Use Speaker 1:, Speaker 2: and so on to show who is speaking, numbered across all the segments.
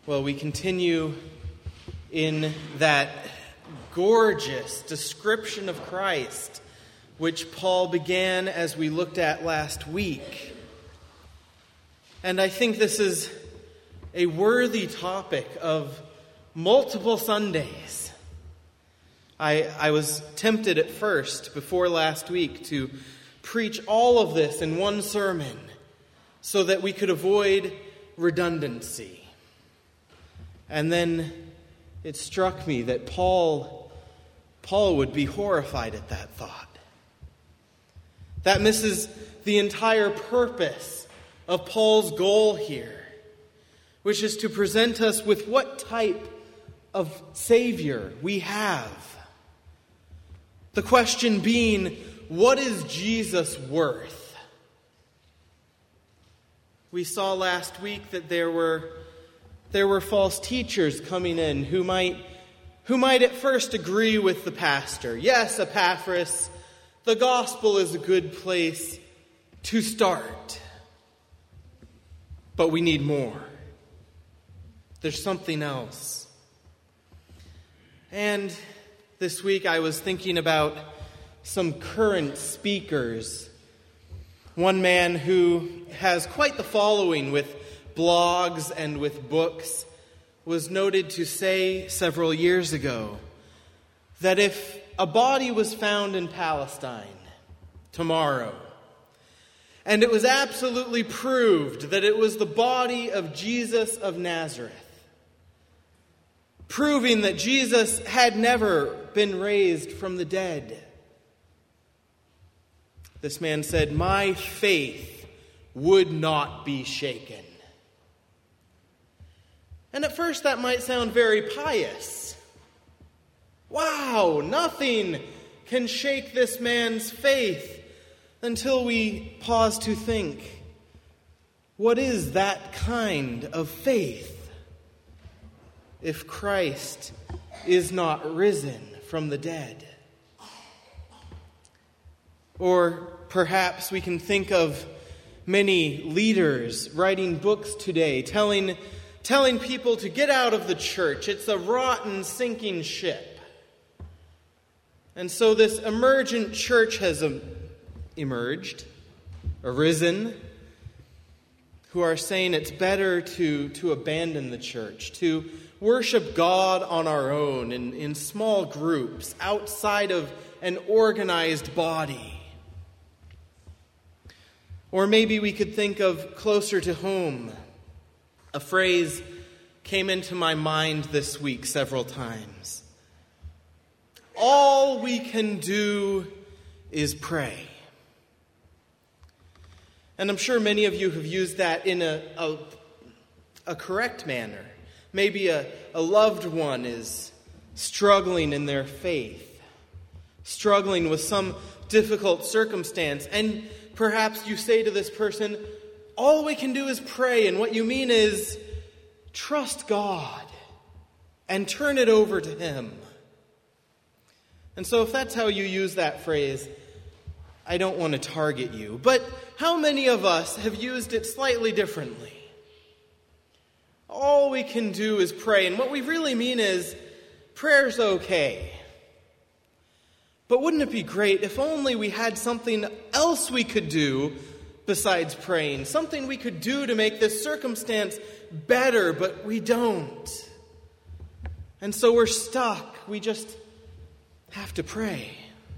Speaker 1: Well, we continue in that gorgeous description of Christ, which Paul began as we looked at last week. And I think this is a worthy topic of multiple Sundays. I was tempted at first, before last week, to preach all of this in one sermon so that we could avoid redundancy. And then it struck me that Paul would be horrified at that thought. That misses the entire purpose of Paul's goal here, which is to present us with what type of Savior we have. The question being, what is Jesus worth? We saw last week that there were false teachers coming in who might at first agree with the pastor. Yes, Epaphras, the gospel is a good place to start. But we need more. There's something else. And this week I was thinking about some current speakers. One man who has quite the following with blogs and with books was noted to say several years ago that if a body was found in Palestine tomorrow, and it was absolutely proved that it was the body of Jesus of Nazareth, proving that Jesus had never been raised from the dead, this man said, "My faith would not be shaken." And at first that might sound very pious. Wow, nothing can shake this man's faith, until we pause to think, what is that kind of faith if Christ is not risen from the dead? Or perhaps we can think of many leaders writing books today, telling people to get out of the church. It's a rotten, sinking ship. And so this emergent church has arisen, who are saying it's better to abandon the church, to worship God on our own in small groups, outside of an organized body. Or maybe we could think of closer to home. A phrase came into my mind this week several times. All we can do is pray. And I'm sure many of you have used that in a correct manner. Maybe a loved one is struggling in their faith, struggling with some difficult circumstance, and perhaps you say to this person, all we can do is pray, and what you mean is trust God and turn it over to Him. And so if that's how you use that phrase, I don't want to target you. But how many of us have used it slightly differently? All we can do is pray, and what we really mean is prayer's okay. But wouldn't it be great if only we had something else we could do besides praying, something we could do to make this circumstance better, but we don't. And so we're stuck. We just have to pray.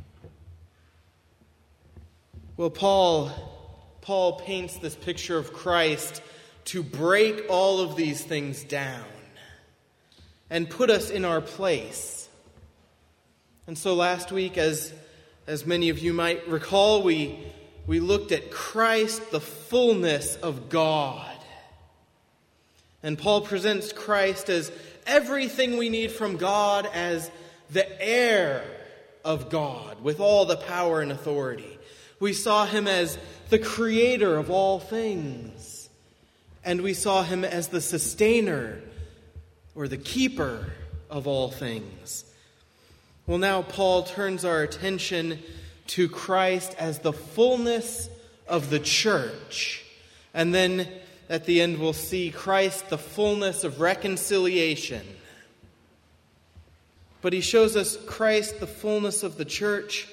Speaker 1: Well, Paul paints this picture of Christ to break all of these things down and put us in our place. And so last week, as many of you might recall, we looked at Christ, the fullness of God. And Paul presents Christ as everything we need from God, as the heir of God with all the power and authority. We saw him as the creator of all things. And we saw him as the sustainer or the keeper of all things. Well, now Paul turns our attention to Christ as the fullness of the church. And then at the end we'll see Christ, the fullness of reconciliation. But he shows us Christ, the fullness of the church.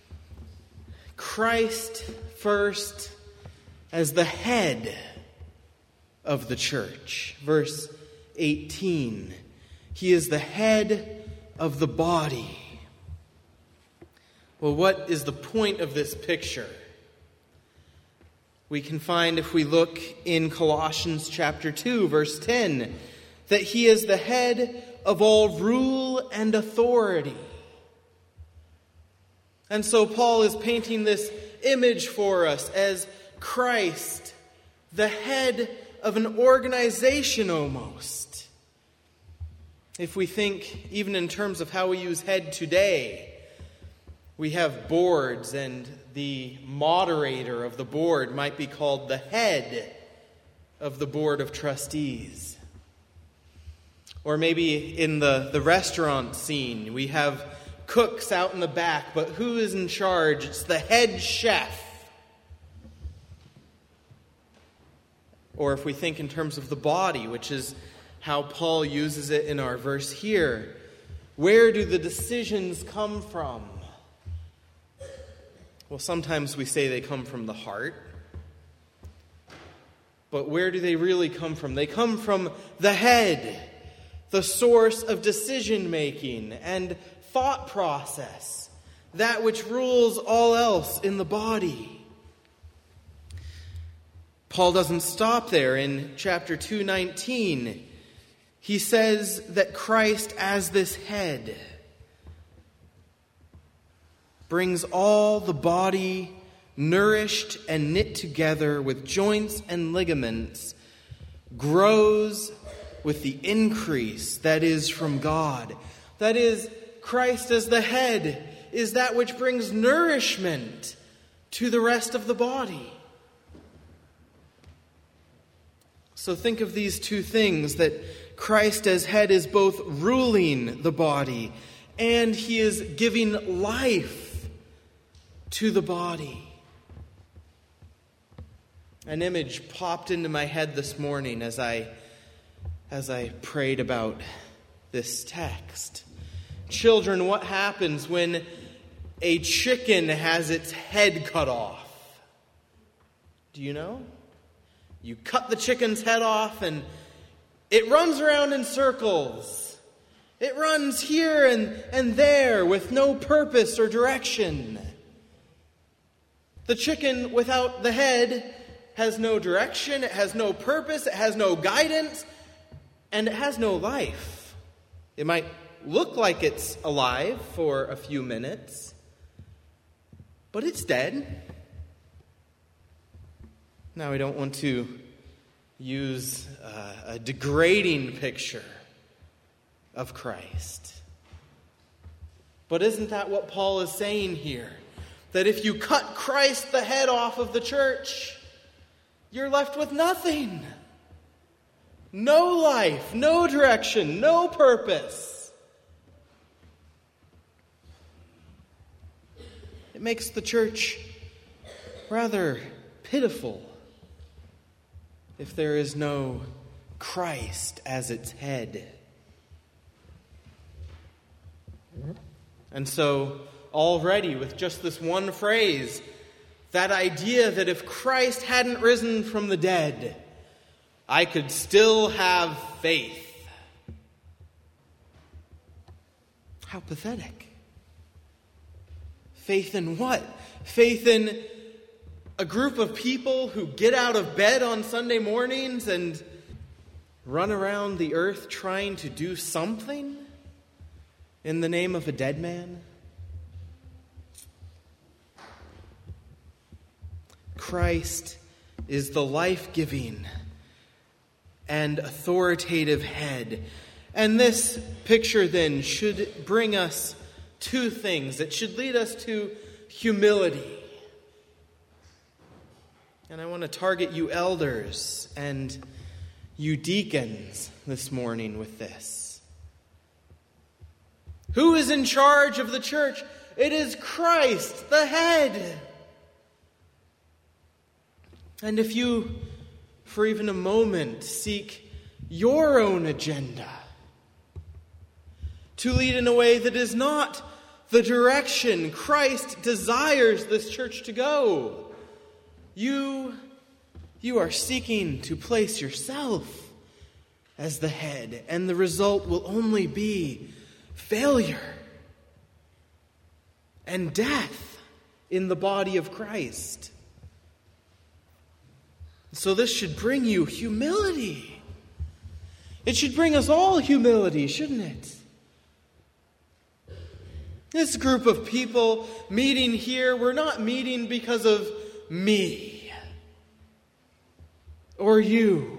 Speaker 1: Christ first as the head of the church. Verse 18. He is the head of the body. Well, what is the point of this picture? We can find, if we look in Colossians chapter 2, verse 10, that he is the head of all rule and authority. And so Paul is painting this image for us as Christ, the head of an organization almost. If we think even in terms of how we use head today, we have boards, and the moderator of the board might be called the head of the board of trustees. Or maybe in the restaurant scene, we have cooks out in the back, but who is in charge? It's the head chef. Or if we think in terms of the body, which is how Paul uses it in our verse here, where do the decisions come from? Well, sometimes we say they come from the heart. But where do they really come from? They come from the head, the source of decision-making and thought process, that which rules all else in the body. Paul doesn't stop there. In chapter 2:19, he says that Christ as this head brings all the body nourished and knit together with joints and ligaments, grows with the increase that is from God. That is, Christ as the head is that which brings nourishment to the rest of the body. So think of these two things, that Christ as head is both ruling the body and he is giving life to the body. An image popped into my head this morning as I prayed about this text. Children, what happens when a chicken has its head cut off? Do you know? You cut the chicken's head off and it runs around in circles. It runs here and there with no purpose or direction. The chicken without the head has no direction, it has no purpose, it has no guidance, and it has no life. It might look like it's alive for a few minutes, but it's dead. Now, I don't want to use a degrading picture of Christ. But isn't that what Paul is saying here? That if you cut Christ, the head, off of the church, you're left with nothing. No life, no direction, no purpose. It makes the church rather pitiful if there is no Christ as its head. And so, already with just this one phrase, that idea that if Christ hadn't risen from the dead, I could still have faith. How pathetic. Faith in what? Faith in a group of people who get out of bed on Sunday mornings and run around the earth trying to do something in the name of a dead man? Christ is the life-giving and authoritative head. And this picture then should bring us two things. It should lead us to humility. And I want to target you elders and you deacons this morning with this. Who is in charge of the church? It is Christ, the head. And if you for even a moment, seek your own agenda, to lead in a way that is not the direction Christ desires this church to go. You are seeking to place yourself as the head, and the result will only be failure and death in the body of Christ. So this should bring you humility. It should bring us all humility, shouldn't it? This group of people meeting here, we're not meeting because of me or you.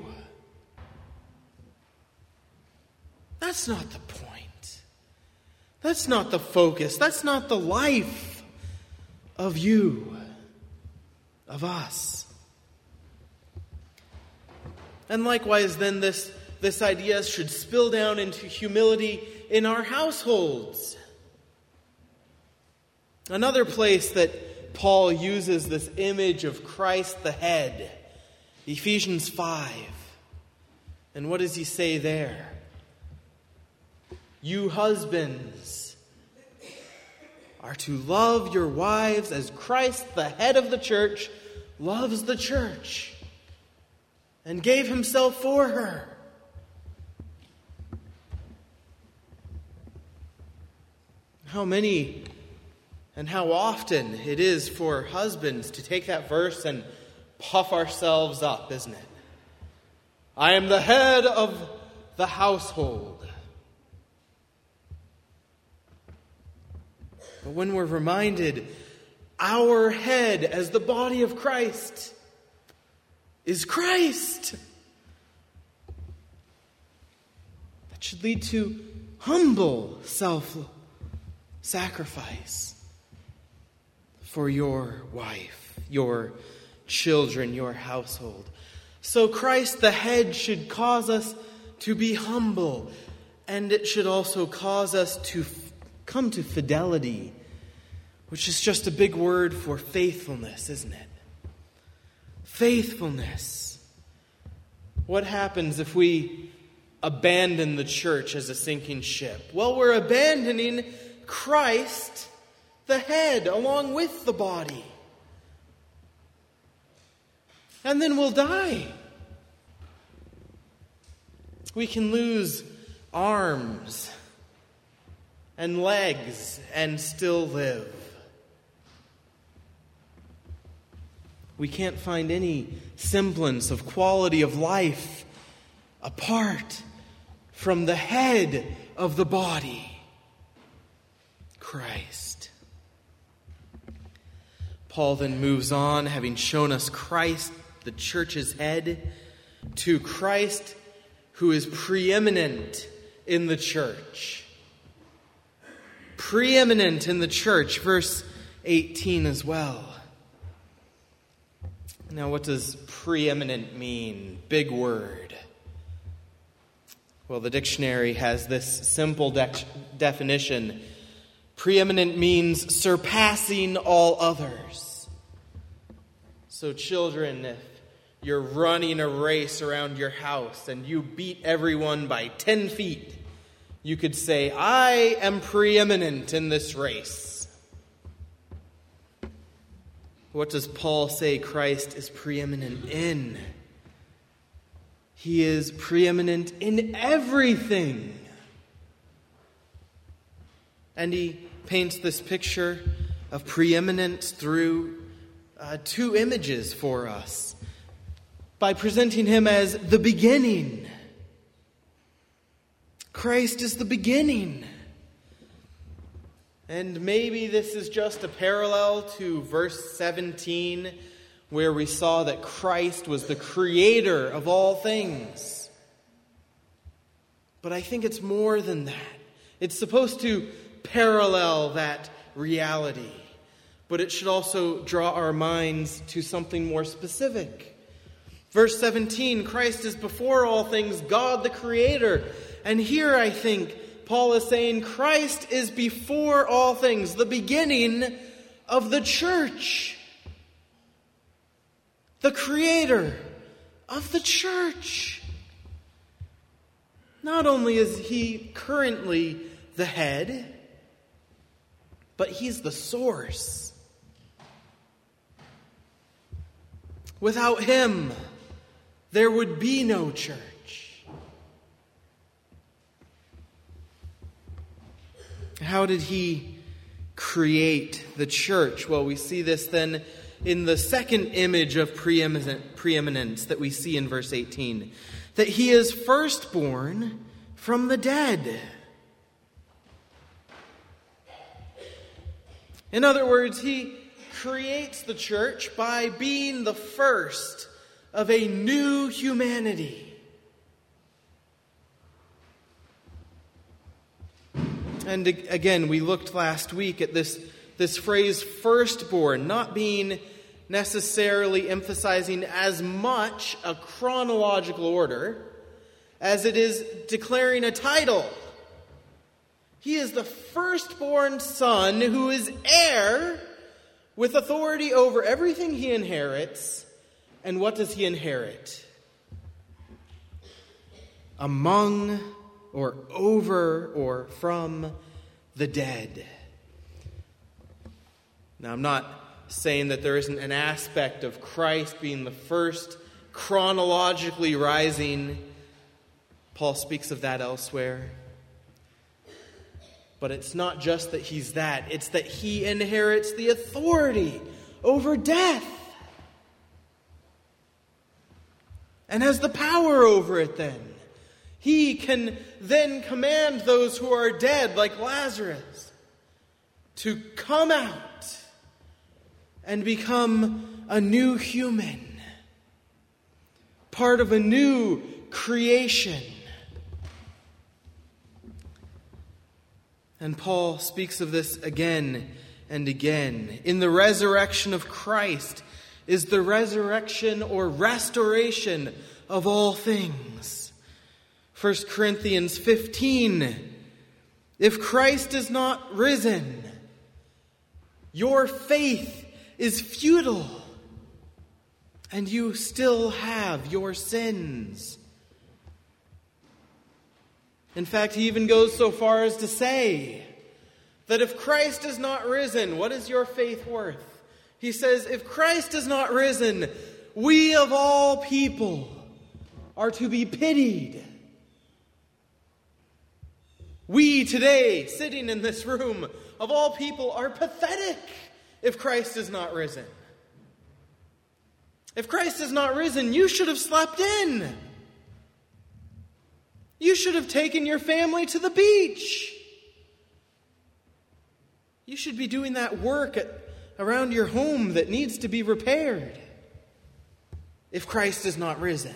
Speaker 1: That's not the point. That's not the focus. That's not the life of you, of us. And likewise, then, this idea should spill down into humility in our households. Another place that Paul uses this image of Christ the head, Ephesians 5. And what does he say there? You husbands are to love your wives as Christ, the head of the church, loves the church and gave himself for her. How many and how often it is for husbands to take that verse and puff ourselves up, isn't it? I am the head of the household. But when we're reminded our head as the body of Christ is Christ, that should lead to humble self-sacrifice for your wife, your children, your household. So Christ the head should cause us to be humble, and it should also cause us to come to fidelity, which is just a big word for faithfulness, isn't it? Faithfulness. What happens if we abandon the church as a sinking ship? Well, we're abandoning Christ, the head, along with the body. And then we'll die. We can lose arms and legs and still live. We can't find any semblance of quality of life apart from the head of the body, Christ. Paul then moves on, having shown us Christ, the church's head, to Christ who is preeminent in the church. Preeminent in the church, verse 18 as well. Now, what does preeminent mean? Big word. Well, the dictionary has this simple definition. Preeminent means surpassing all others. So, children, if you're running a race around your house and you beat everyone by 10 feet, you could say, I am preeminent in this race. What does Paul say Christ is preeminent in? He is preeminent in everything. And he paints this picture of preeminence through two images for us, by presenting him as the beginning. Christ is the beginning. And maybe this is just a parallel to verse 17, where we saw that Christ was the creator of all things. But I think it's more than that. It's supposed to parallel that reality. But it should also draw our minds to something more specific. Verse 17, Christ is before all things, God the Creator. And here I think Paul is saying Christ is before all things, the beginning of the church. The Creator of the church. Not only is he currently the head, but he's the source. Without him, there would be no church. How did he create the church? Well, we see this then in the second image of preeminence that we see in verse 18. That he is firstborn from the dead. In other words, he creates the church by being the first of a new humanity. And again, we looked last week at this phrase firstborn, not being necessarily emphasizing as much a chronological order as it is declaring a title. He is the firstborn son who is heir with authority over everything he inherits. And what does he inherit? Among or over or from the dead. Now, I'm not saying that there isn't an aspect of Christ being the first chronologically rising. Paul speaks of that elsewhere. But it's not just that he's that. It's that he inherits the authority over death. And has the power over it then. He can then command those who are dead, like Lazarus, to come out and become a new human. Part of a new creation. And Paul speaks of this again and again. In the resurrection of Christ is the resurrection or restoration of all things. 1 Corinthians 15. If Christ is not risen, your faith is futile, and you still have your sins. In fact, he even goes so far as to say that if Christ is not risen, what is your faith worth? He says, if Christ is not risen, we of all people are to be pitied. We today, sitting in this room, of all people, are pathetic if Christ is not risen. If Christ is not risen, you should have slept in. You should have taken your family to the beach. You should be doing that work around your home that needs to be repaired if Christ is not risen.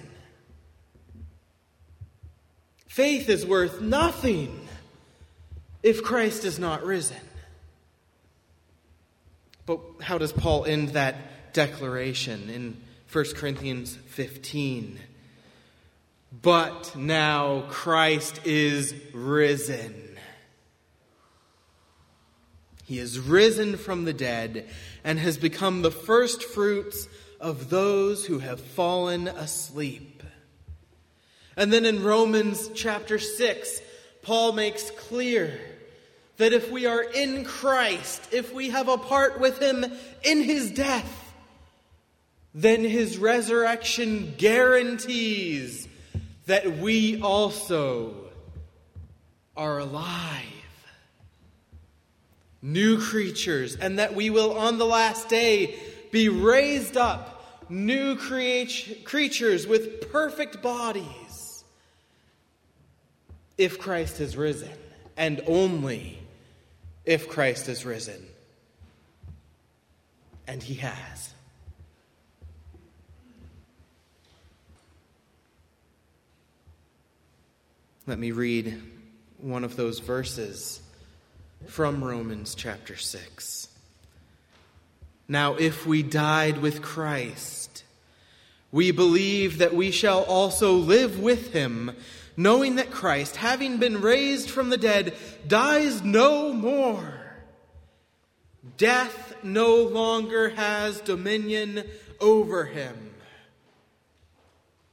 Speaker 1: Faith is worth nothing if Christ is not risen. But how does Paul end that declaration in 1 Corinthians 15? But now Christ is risen. He is risen from the dead and has become the first fruits of those who have fallen asleep. And then in Romans chapter 6, Paul makes clear that if we are in Christ, if we have a part with him in his death, then his resurrection guarantees that we also are alive, new creatures, and that we will on the last day be raised up, new creatures with perfect bodies, if Christ has risen, and only if Christ is risen. And he has. Let me read one of those verses from Romans chapter 6. Now, if we died with Christ, we believe that we shall also live with him, knowing that Christ, having been raised from the dead, dies no more. Death no longer has dominion over him.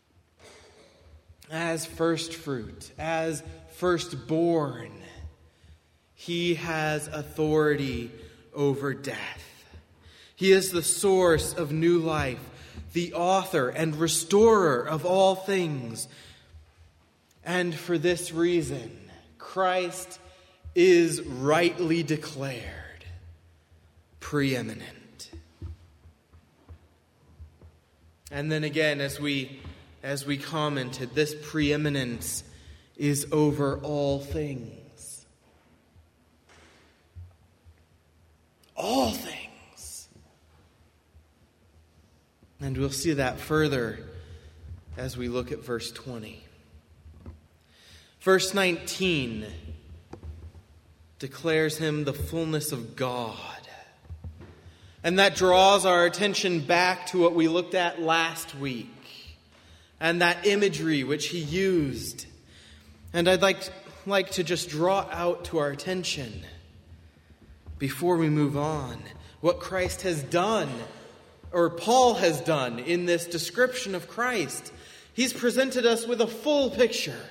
Speaker 1: as first fruit, as firstborn. He has authority over death. He is the source of new life, the author and restorer of all things. And for this reason, Christ is rightly declared preeminent. And then again, as we commented, this preeminence is over all things. All things. And we'll see that further as we look at verse 20. Verse 19 declares him the fullness of God. And that draws our attention back to what we looked at last week and that imagery which he used. And I'd like to just draw out to our attention, before we move on, what Christ has done, or Paul has done in this description of Christ. He's presented us with a full picture.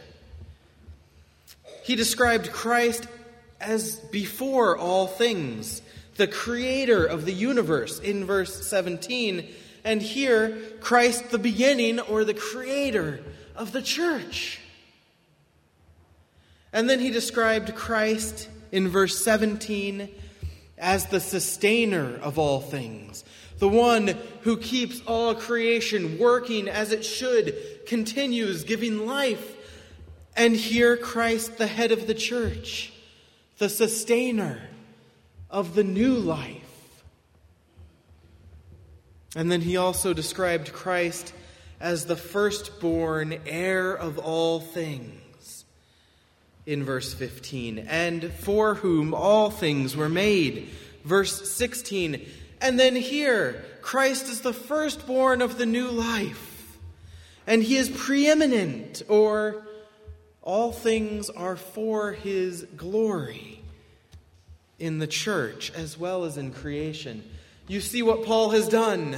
Speaker 1: He described Christ as before all things, the creator of the universe in verse 17. And here, Christ the beginning or the creator of the church. And then he described Christ in verse 17 as the sustainer of all things, the one who keeps all creation working as it should, continues giving life. And here Christ, the head of the church, the sustainer of the new life. And then he also described Christ as the firstborn heir of all things in verse 15, and for whom all things were made, verse 16. And then here, Christ is the firstborn of the new life, and he is preeminent, or all things are for his glory in the church as well as in creation. You see what Paul has done.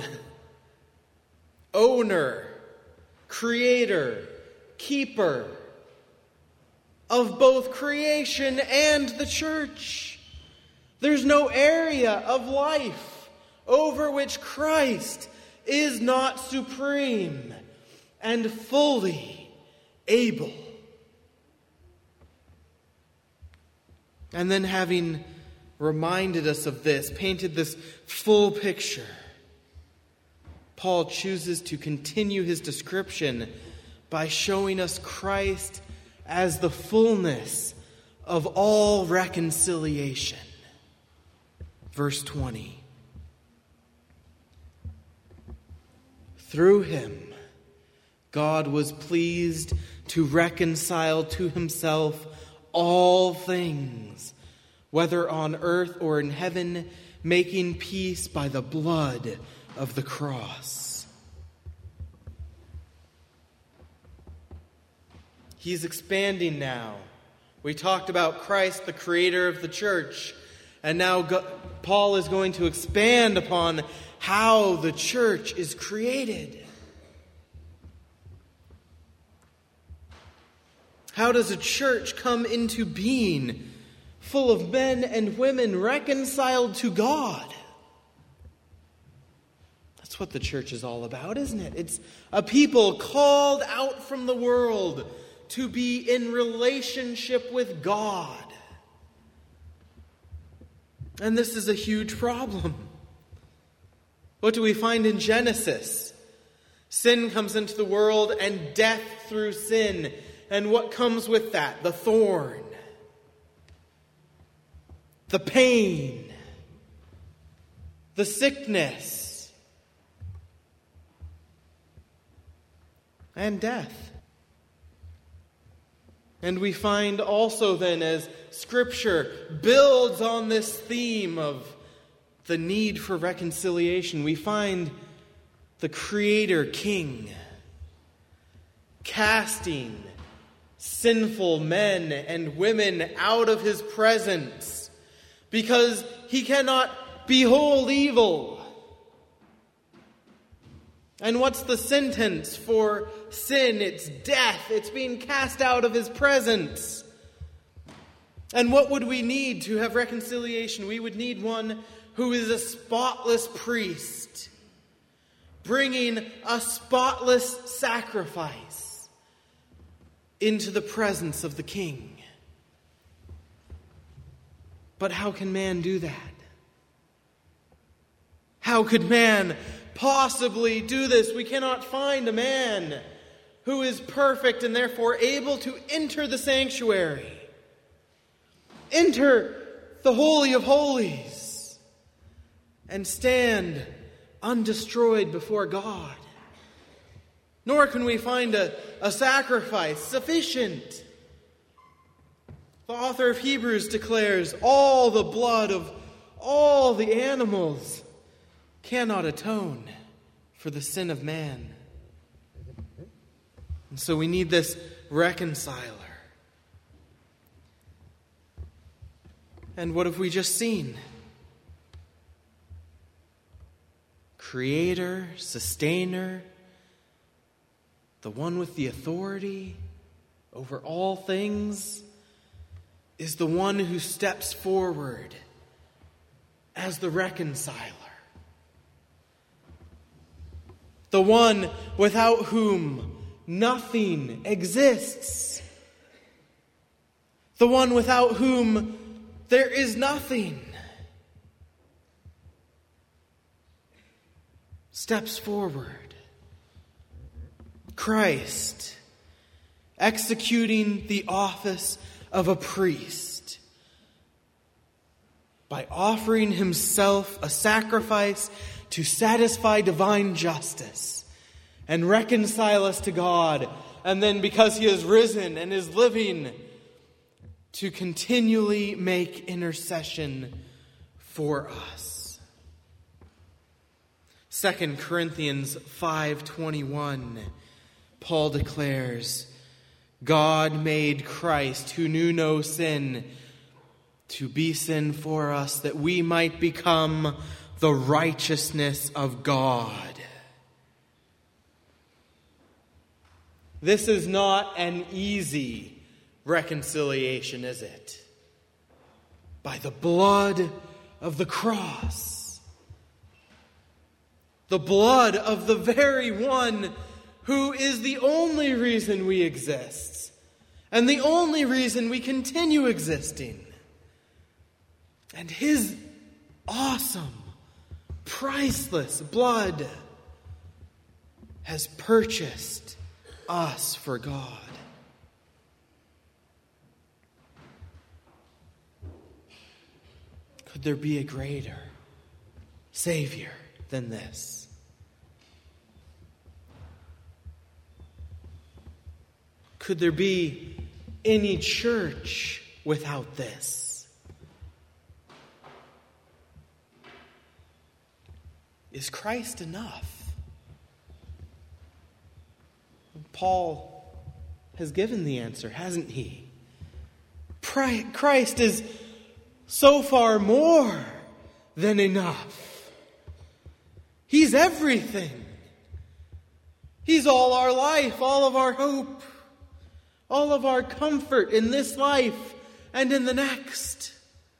Speaker 1: Owner, creator, keeper of both creation and the church. There's no area of life over which Christ is not supreme and fully able. And then, having reminded us of this, painted this full picture, Paul chooses to continue his description by showing us Christ as the fullness of all reconciliation. Verse 20. Through him, God was pleased to reconcile to himself all things, whether on earth or in heaven, making peace by the blood of the cross. He's expanding now. We talked about Christ, the creator of the church, and now Paul is going to expand upon how the church is created. How does a church come into being, full of men and women reconciled to God? That's what the church is all about, isn't it? It's a people called out from the world to be in relationship with God. And this is a huge problem. What do we find in Genesis? Sin comes into the world and death through sin. And what comes with that? The thorn, the pain, the sickness, and death. And we find also then, as Scripture builds on this theme of the need for reconciliation, we find the Creator King casting sinful men and women out of his presence because he cannot behold evil. And what's the sentence for sin? It's death. It's being cast out of his presence. And what would we need to have reconciliation? We would need one who is a spotless priest, bringing a spotless sacrifice into the presence of the King. But how can man do that? How could man possibly do this? We cannot find a man who is perfect and therefore able to enter the sanctuary, enter the Holy of Holies, and stand undestroyed before God. Nor can we find a sacrifice sufficient. The author of Hebrews declares, all the blood of all the animals cannot atone for the sin of man. And so we need this reconciler. And what have we just seen? Creator, sustainer, the one with the authority over all things, is the one who steps forward as the reconciler. The one without whom nothing exists. The one without whom there is nothing. Steps forward. Christ, executing the office of a priest by offering himself a sacrifice to satisfy divine justice and reconcile us to God, and then because he has risen and is living, to continually make intercession for us. 2 Corinthians 5:21, Paul declares, God made Christ, who knew no sin, to be sin for us, that we might become the righteousness of God. This is not an easy reconciliation, is it? By the blood of the cross. The blood of the very one who is the only reason we exist, and the only reason we continue existing. And his awesome, priceless blood has purchased us for God. Could there be a greater Savior than this? Could there be any church without this? Is Christ enough? Paul has given the answer, hasn't he? Christ is so far more than enough. He's everything. He's all our life, all of our hope, all of our comfort in this life and in the next.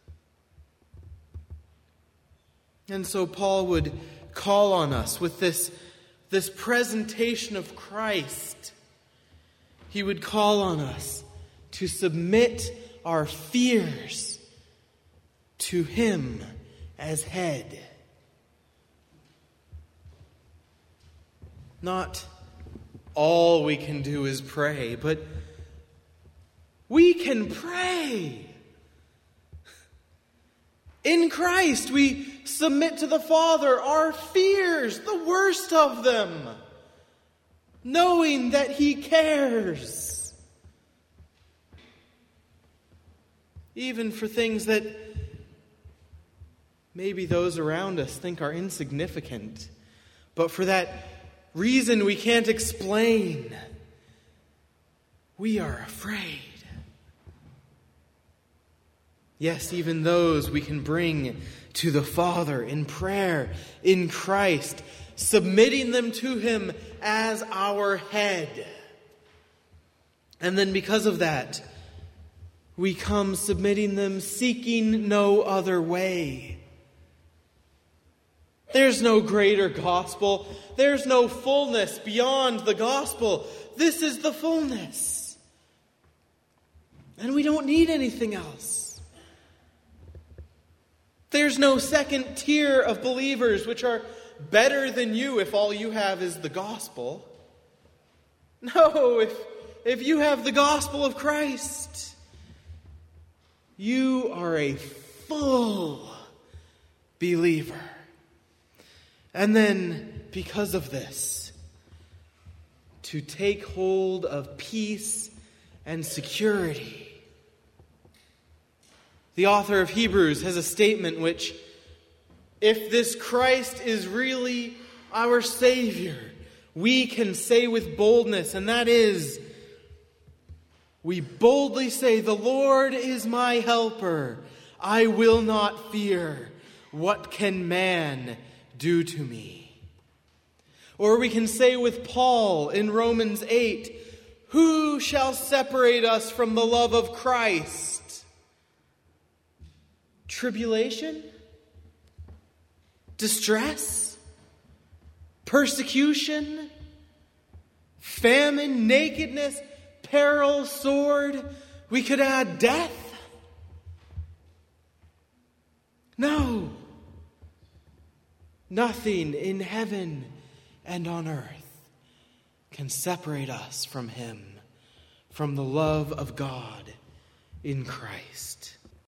Speaker 1: And so Paul would call on us with this presentation of Christ. He would call on us to submit our fears to him as head. Not all we can do is pray, but we can pray. In Christ, we submit to the Father our fears, the worst of them, knowing that he cares. Even for things that maybe those around us think are insignificant, but for that reason we can't explain, we are afraid. Yes, even those we can bring to the Father in prayer, in Christ, submitting them to Him as our head. And then because of that, we come submitting them, seeking no other way. There's no greater gospel. There's no fullness beyond the gospel. This is the fullness. And we don't need anything else. There's no second tier of believers which are better than you if all you have is the gospel. No, if you have the gospel of Christ, you are a full believer. And then, because of this, to take hold of peace and security. The author of Hebrews has a statement which, if this Christ is really our Savior, we can say with boldness, and that is, we boldly say, "The Lord is my helper. I will not fear. What can man do to me?" Or we can say with Paul in Romans 8, "Who shall separate us from the love of Christ? Tribulation? Distress? Persecution? Famine? Nakedness? Peril? Sword?" We could add death. No. Nothing in heaven and on earth can separate us from Him, from the love of God in Christ.